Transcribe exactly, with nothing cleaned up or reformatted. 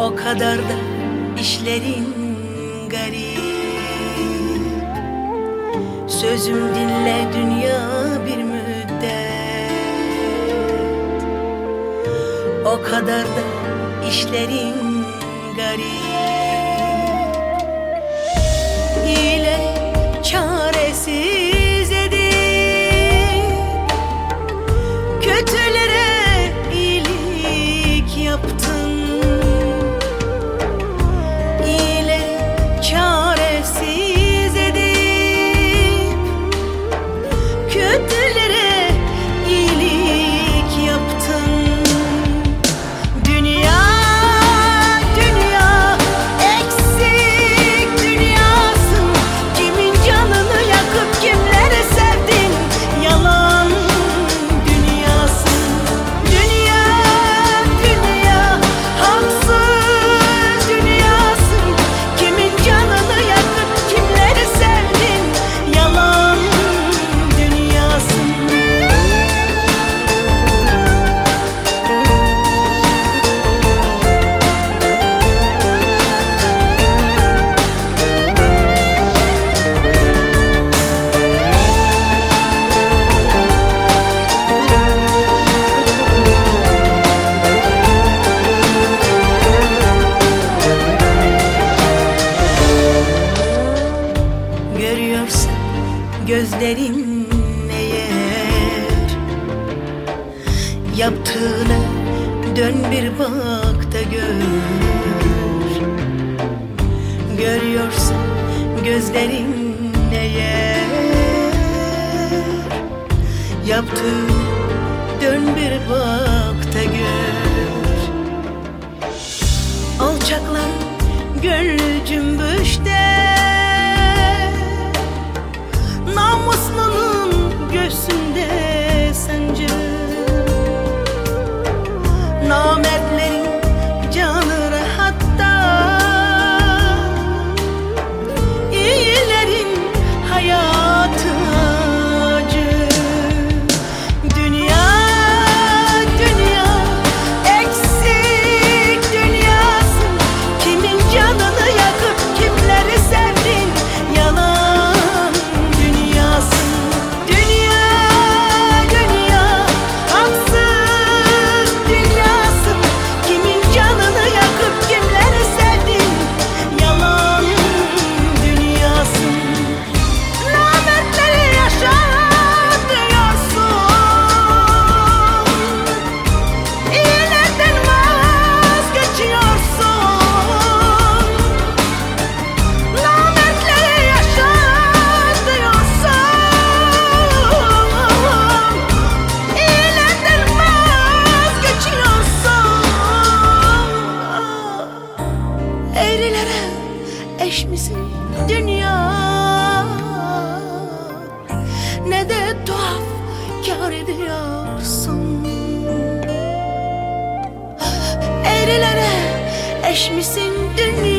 O kadar da işlerin garip. Sözüm dinle dünya bir müddet. O kadar da işlerin garip. İyileri çaresiz edip kötülere iyilik yaptın. İyileri çaresiz edip kötülere iyilik yaptın. Dünya dünya eksik dünyasın. Kimin canını yakıp kimleri sevdin? Yalan dünyasın. Dünya dünya haksız dünyasın. Kimin canını yakıp kimleri sevdin? Yalan dünyasın. Görüyorsan gözlerin eğer, yaptığına dön bir bak da gör. Görüyorsan gözlerin eğer, yaptığına dön bir bak da gör. Alçaklar gönlü cümbüşte, namuslunun göğsünde sancı. Namertlerin canı rahatta, iyilerin hayatı acı. Dünya dünya eksik dünyasın. Kimin canını yakıp kimleri sevdin? Yalan dünyasın. Dünya dünya haksız dünyasın. Kimin canını yakıp kimleri sevdin? Yalan dünyasın. Namertleri yaşatıyorsun. İyilerden vazgeçiyorsun. Namertleri yaşatıyorsun. İyilerden vazgeçiyorsun. Eğrilere eş misin dünya? Ne de tuhaf kâr ediyorsun. Eğrilere eş misin dünya?